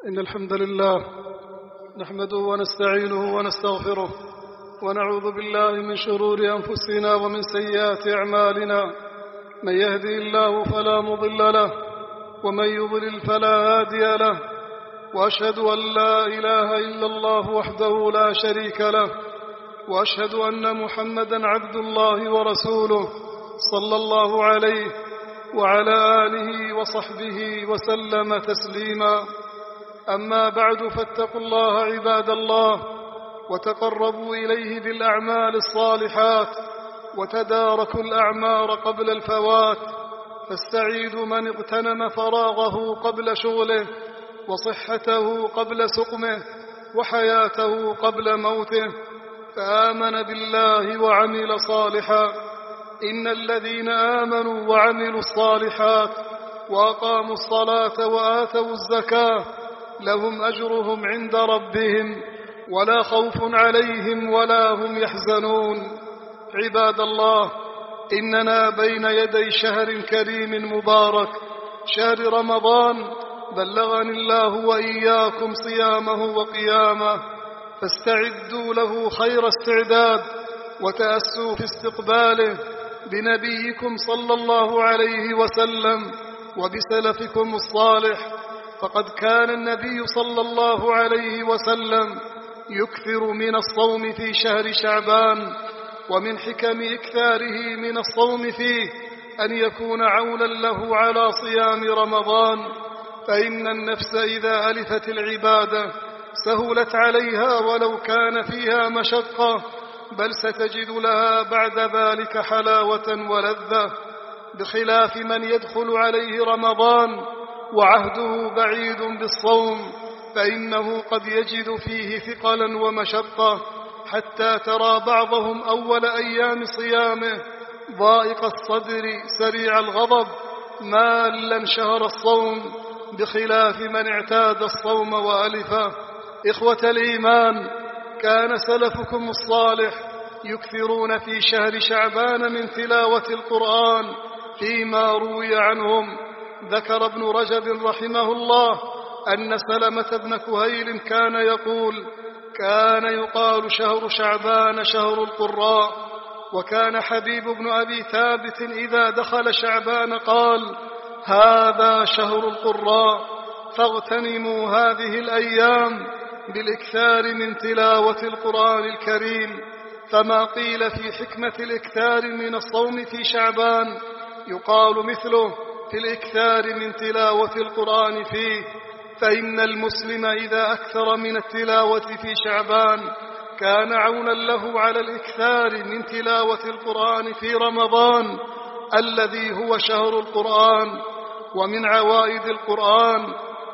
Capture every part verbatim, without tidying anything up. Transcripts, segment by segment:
إن الحمد لله نحمده ونستعينه ونستغفره ونعوذ بالله من شرور أنفسنا ومن سيئات أعمالنا. من يهدي الله فلا مضل له ومن يضلل فلا هادي له، وأشهد أن لا إله إلا الله وحده لا شريك له، وأشهد أن محمدا عبد الله ورسوله صلى الله عليه وعلى آله وصحبه وسلم تسليما. أما بعد، فاتقوا الله عباد الله، وتقربوا إليه بالأعمال الصالحات، وتداركوا الأعمار قبل الفوات. فالسعيد من اغتنم فراغه قبل شغله، وصحته قبل سقمه، وحياته قبل موته، فآمن بالله وعمل صالحا. إن الذين آمنوا وعملوا الصالحات وأقاموا الصلاة وآتوا الزكاة لهم أجرهم عند ربهم ولا خوف عليهم ولا هم يحزنون. عباد الله، إننا بين يدي شهر كريم مبارك، شهر رمضان، بلغني الله وإياكم صيامه وقيامه، فاستعدوا له خير استعداد، وتأسوا في استقباله بنبيكم صلى الله عليه وسلم وبسلفكم الصالح. فقد كان النبي صلى الله عليه وسلم يكثر من الصوم في شهر شعبان، ومن حكم إكثاره من الصوم فيه أن يكون عونا له على صيام رمضان. فإن النفس إذا ألفت العبادة سهلت عليها ولو كان فيها مشقة، بل ستجد لها بعد ذلك حلاوة ولذة، بخلاف من يدخل عليه رمضان وعهده بعيد بالصوم، فإنه قد يجد فيه ثقلا ومشقة، حتى ترى بعضهم أول أيام صيامه ضائق الصدر سريع الغضب مالا شهر الصوم، بخلاف من اعتاد الصوم وألفه. إخوة الإيمان، كان سلفكم الصالح يكثرون في شهر شعبان من تلاوة القرآن، فيما روي عنهم. ذكر ابن رجب رحمه الله أن سلمة بن كهيل كان يقول: كان يقال شهر شعبان شهر القراء. وكان حبيب بن أبي ثابت إذا دخل شعبان قال: هذا شهر القراء، فاغتنموا هذه الأيام بالإكثار من تلاوة القرآن الكريم. فما قيل في حكمة الإكثار من الصوم في شعبان يقال مثله في الإكثار من تلاوة القرآن فيه. فإن المسلم إذا أكثر من التلاوة في شعبان كان عونا له على الإكثار من تلاوة القرآن في رمضان الذي هو شهر القرآن. ومن عوائد القرآن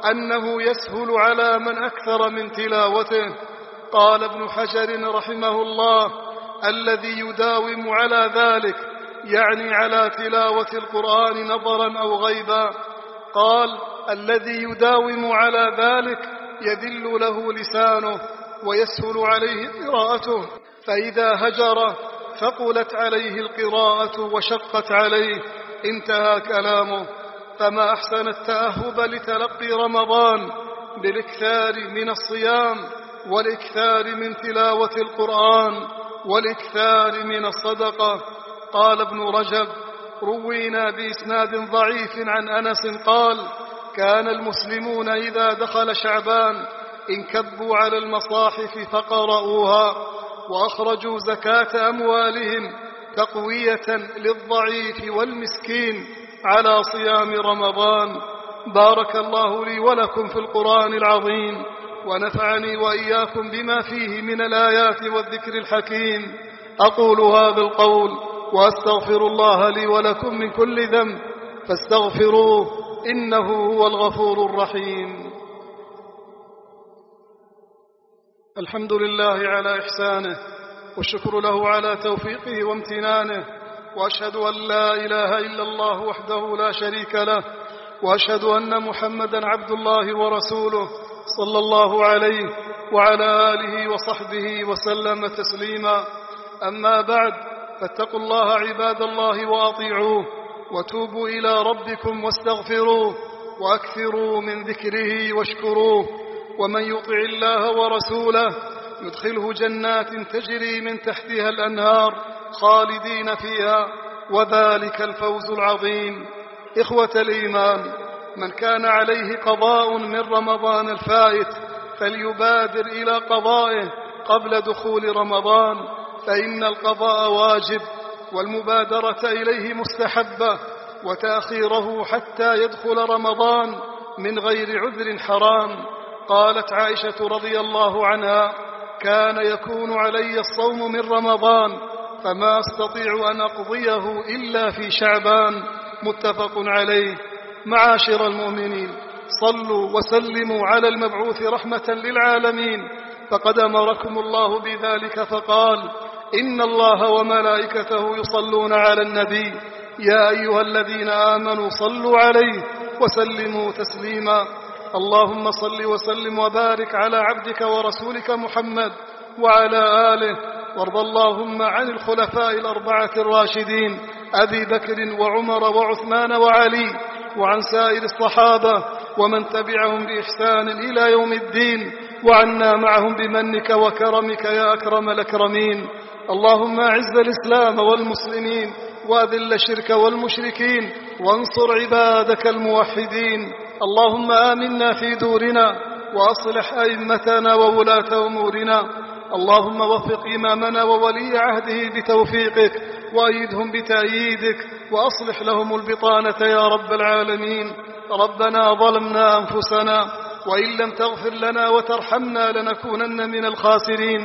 أنه يسهل على من أكثر من تلاوته. قال ابن حجر رحمه الله: الذي يداوم على ذلك، يعني على تلاوة القرآن نظرا أو غيبا. قال: الذي يداوم على ذلك يذل له لسانه ويسهل عليه قراءته، فإذا هجر ثقلت عليه القراءة وشقت عليه. انتهى كلامه. فما أحسن التأهب لتلقي رمضان بالإكثار من الصيام، والإكثار من تلاوة القرآن، والإكثار من الصدقة. قال ابن رجب: روينا بإسناد ضعيف عن أنس قال: كان المسلمون إذا دخل شعبان انكبوا على المصاحف فقرؤوها، وأخرجوا زكاة أموالهم تقوية للضعيف والمسكين على صيام رمضان. بارك الله لي ولكم في القرآن العظيم، ونفعني وإياكم بما فيه من الآيات والذكر الحكيم. أقول هذا القول وأستغفر الله لي ولكم من كل ذنب، فاستغفروه إنه هو الغفور الرحيم. الحمد لله على إحسانه، والشكر له على توفيقه وامتنانه، وأشهد أن لا إله إلا الله وحده لا شريك له، وأشهد أن محمدا عبد الله ورسوله صلى الله عليه وعلى آله وصحبه وسلم تسليما. أما بعد، فاتقوا الله عباد الله وأطيعوه، وتوبوا إلى ربكم واستغفروه، وأكثروا من ذكره واشكروه، ومن يطع الله ورسوله يدخله جنات تجري من تحتها الأنهار خالدين فيها، وذلك الفوز العظيم. إخوة الإيمان، من كان عليه قضاء من رمضان الفائت فليبادر إلى قضائه قبل دخول رمضان، فإن القضاء واجب والمبادرة إليه مستحبة، وتأخيره حتى يدخل رمضان من غير عذر حرام. قالت عائشة رضي الله عنها: كان يكون علي الصوم من رمضان فما أستطيع أن أقضيه إلا في شعبان. متفق عليه. معاشر المؤمنين، صلوا وسلموا على المبعوث رحمة للعالمين، فقد أمركم الله بذلك فقال: إن الله وملائكته يصلون على النبي يا أيها الذين آمنوا صلوا عليه وسلموا تسليما. اللهم صل وسلم وبارك على عبدك ورسولك محمد وعلى آله، وارض اللهم عن الخلفاء الأربعة الراشدين أبي بكر وعمر وعثمان وعلي، وعن سائر الصحابة ومن تبعهم بإحسان إلى يوم الدين، وعنا معهم بمنك وكرمك يا أكرم الأكرمين. اللهم أعز الإسلام والمسلمين وأذل الشرك والمشركين، وانصر عبادك الموحدين. اللهم آمنا في دورنا وأصلح أئمتنا وولاة أمورنا. اللهم وفق إمامنا وولي عهده بتوفيقك، وأيدهم بتأييدك، وأصلح لهم البطانة يا رب العالمين. ربنا ظلمنا أنفسنا، وإن لم تغفر لنا وترحمنا لنكونن من الخاسرين.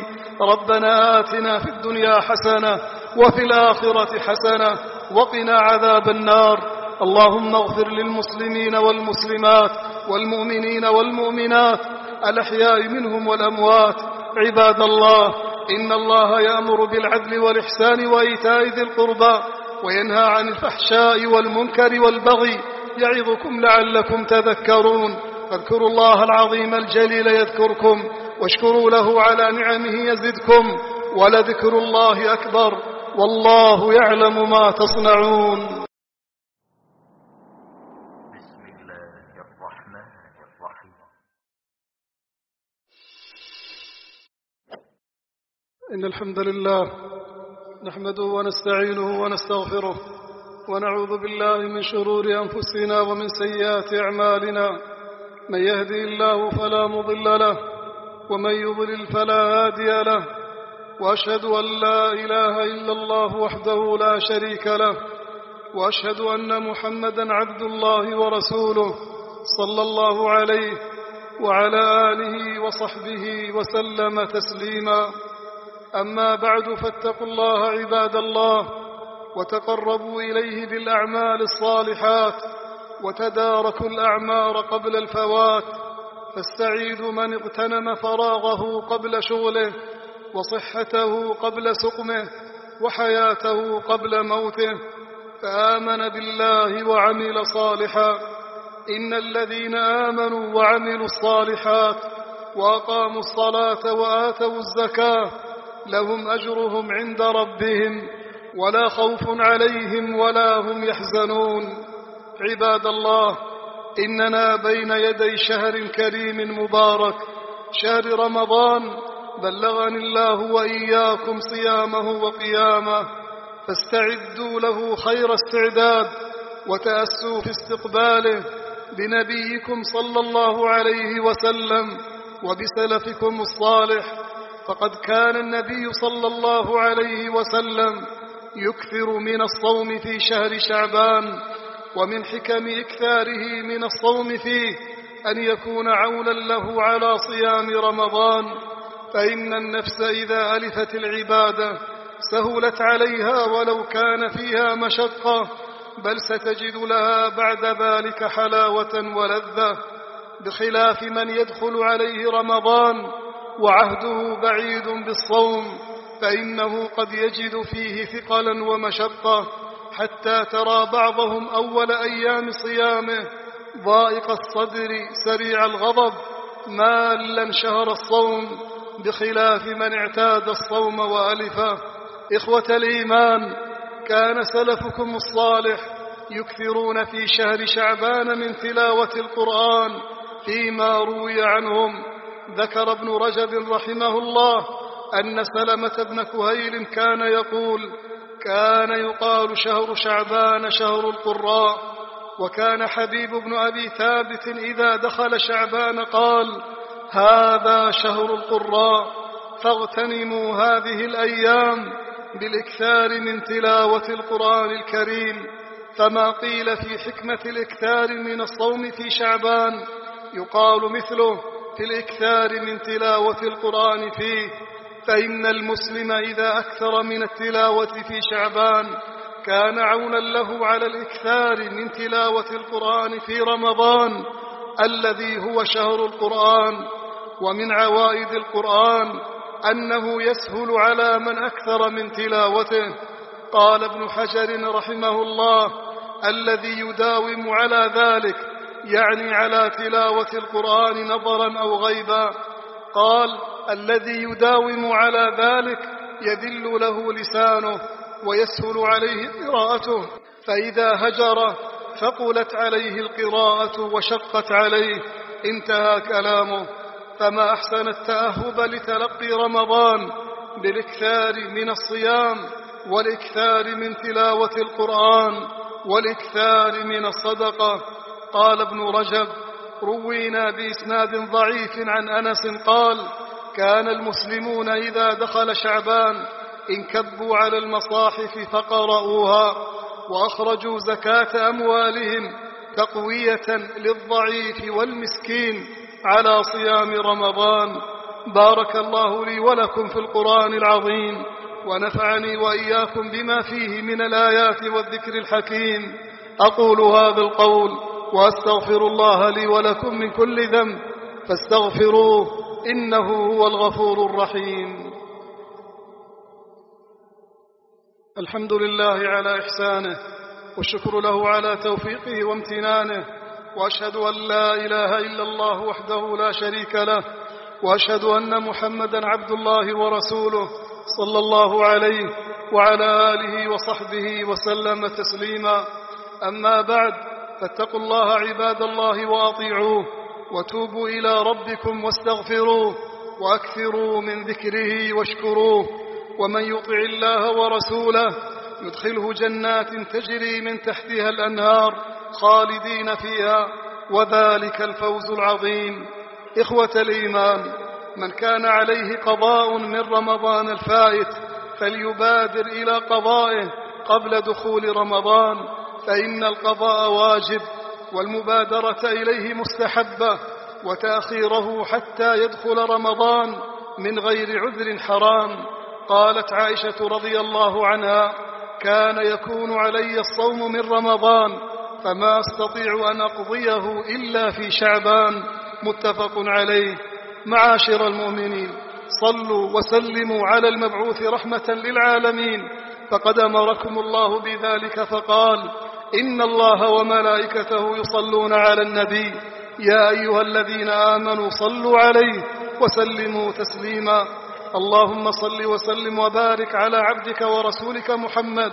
ربنا آتنا في الدنيا حسنة وفي الآخرة حسنة وقنا عذاب النار. اللهم اغفر للمسلمين والمسلمات والمؤمنين والمؤمنات الأحياء منهم والأموات. عباد الله، إن الله يأمر بالعدل والإحسان وإيتاء ذي القربى وينهى عن الفحشاء والمنكر والبغي، يعظكم لعلكم تذكرون. فاذكروا الله العظيم الجليل يذكركم، واشكروا له على نعمه يزدكم، ولذكر الله أكبر، والله يعلم ما تصنعون. بسم الله الرحمن الرحيم. إن الحمد لله نحمده ونستعينه ونستغفره، ونعوذ بالله من شرور أنفسنا ومن سيئات أعمالنا. من يهدي الله فلا مضل له، ومن يضلل فلا هادي له، وأشهد أن لا إله إلا الله وحده لا شريك له، وأشهد أن محمدا عبد الله ورسوله صلى الله عليه وعلى آله وصحبه وسلم تسليما. أما بعد، فاتقوا الله عباد الله، وتقربوا إليه بالأعمال الصالحات، وتداركوا الأعمار قبل الفوات. فالسعيد من اغتنم فراغه قبل شغله، وصحته قبل سقمه، وحياته قبل موته، فآمن بالله وعمل صالحا. إن الذين آمنوا وعملوا الصالحات وأقاموا الصلاة وآتوا الزكاة لهم أجرهم عند ربهم، ولا خوف عليهم ولا هم يحزنون. عباد الله، إننا بين يدي شهر كريم مبارك، شهر رمضان، بلغني الله وإياكم صيامه وقيامه، فاستعدوا له خير استعداد، وتأسوا في استقباله بنبيكم صلى الله عليه وسلم وبسلفكم الصالح. فقد كان النبي صلى الله عليه وسلم يكثر من الصوم في شهر شعبان، ومن حكم إكثاره من الصوم فيه أن يكون عونا له على صيام رمضان، فإن النفس إذا ألفت العبادة سهلت عليها ولو كان فيها مشقة، بل ستجد لها بعد ذلك حلاوة ولذة، بخلاف من يدخل عليه رمضان وعهده بعيد بالصوم، فإنه قد يجد فيه ثقلا ومشقة، حتى ترى بعضهم أول أيام صيامه ضائق الصدر سريع الغضب مالا شهر الصوم، بخلاف من اعتاد الصوم وألفه. إخوة الإيمان، كان سلفكم الصالح يكثرون في شهر شعبان من تلاوة القرآن، فيما روي عنهم ذكر ابن رجب رحمه الله أن سلمة بن كهيل كان يقول: كان يقال شهر شعبان شهر القراء. وكان حبيب بن أبي ثابت إذا دخل شعبان قال: هذا شهر القراء، فاغتنموا هذه الأيام بالإكثار من تلاوة القرآن الكريم. فما قيل في حكمة الإكثار من الصوم في شعبان يقال مثله في الإكثار من تلاوة القرآن فيه، فإن المسلم إذا أكثر من التلاوة في شعبان كان عونا له على الإكثار من تلاوة القرآن في رمضان الذي هو شهر القرآن. ومن عوائد القرآن أنه يسهل على من أكثر من تلاوته. قال ابن حجر رحمه الله: الذي يداوم على ذلك يعني على تلاوة القرآن نظرا أو غيبا. قال: الذي يداوم على ذلك يدل له لسانه ويسهل عليه قراءته، فإذا هجر ثقلت عليه القراءة وشقت عليه، انتهى كلامه. فما أحسن التأهب لتلقي رمضان بالإكثار من الصيام والإكثار من تلاوة القرآن والإكثار من الصدقة. قال ابن رجب: روينا بإسناد ضعيف عن أنس قال: كان المسلمون إذا دخل شعبان انكبوا على المصاحف فقرؤوها وأخرجوا زكاة أموالهم تقوية للضعيف والمسكين على صيام رمضان. بارك الله لي ولكم في القرآن العظيم، ونفعني وإياكم بما فيه من الآيات والذكر الحكيم. أقول هذا القول وأستغفر الله لي ولكم من كل ذنب فاستغفروه إنه هو الغفور الرحيم. الحمد لله على إحسانه، والشكر له على توفيقه وامتنانه، وأشهد أن لا إله إلا الله وحده لا شريك له، وأشهد أن محمدا عبد الله ورسوله صلى الله عليه وعلى آله وصحبه وسلم تسليما. أما بعد، فاتقوا الله عباد الله وأطيعوه، وتوبوا إلى ربكم واستغفروه، وأكثروا من ذكره واشكروه. ومن يطع الله ورسوله يدخله جنات تجري من تحتها الأنهار خالدين فيها، وذلك الفوز العظيم. إخوة الإيمان، من كان عليه قضاء من رمضان الفائت فليبادر إلى قضائه قبل دخول رمضان، فإن القضاء واجب والمبادرة إليه مستحبة، وتأخيره حتى يدخل رمضان من غير عذر حرام. قالت عائشة رضي الله عنها: كان يكون علي الصوم من رمضان فما أستطيع أن أقضيه إلا في شعبان. متفق عليه. معاشر المؤمنين، صلوا وسلموا على المبعوث رحمة للعالمين، فقد أمركم الله بذلك فقال: إن الله وملائكته يصلون على النبي يا أيها الذين آمنوا صلوا عليه وسلموا تسليما. اللهم صل وسلم وبارك على عبدك ورسولك محمد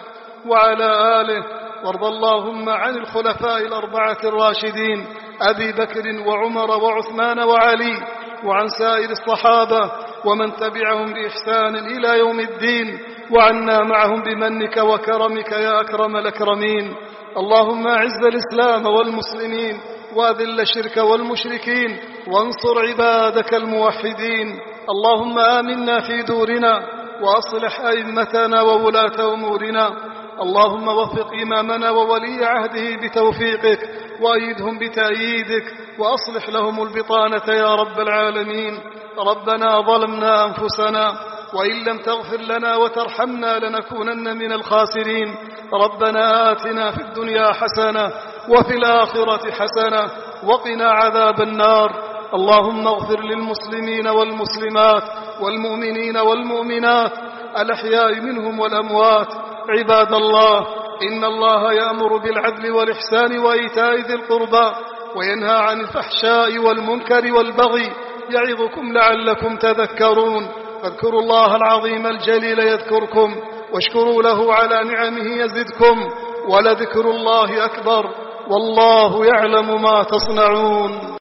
وعلى آله، وارض اللهم عن الخلفاء الأربعة الراشدين أبي بكر وعمر وعثمان وعلي، وعن سائر الصحابة ومن تبعهم بإحسان إلى يوم الدين، وعنا معهم بمنك وكرمك يا أكرم الأكرمين. اللهم أعز الإسلام والمسلمين، وأذل الشرك والمشركين، وانصر عبادك الموحدين. اللهم آمنا في دورنا، وأصلح أئمتنا وولاة أمورنا. اللهم وفق إمامنا وولي عهده بتوفيقك، وأيدهم بتأييدك، وأصلح لهم البطانة يا رب العالمين. ربنا ظلمنا أنفسنا، وإن لم تغفر لنا وترحمنا لنكونن من الخاسرين. ربنا آتنا في الدنيا حسنة وفي الآخرة حسنة وقنا عذاب النار. اللهم اغفر للمسلمين والمسلمات والمؤمنين والمؤمنات الأحياء منهم والأموات. عباد الله، إن الله يأمر بالعدل والإحسان وإيتاء ذي القربى، وينهى عن الفحشاء والمنكر والبغي، يعظكم لعلكم تذكرون. فاذكروا الله العظيم الجليل يذكركم، واشكروا له على نعمه يزدكم، ولذكر الله أكبر، والله يعلم ما تصنعون.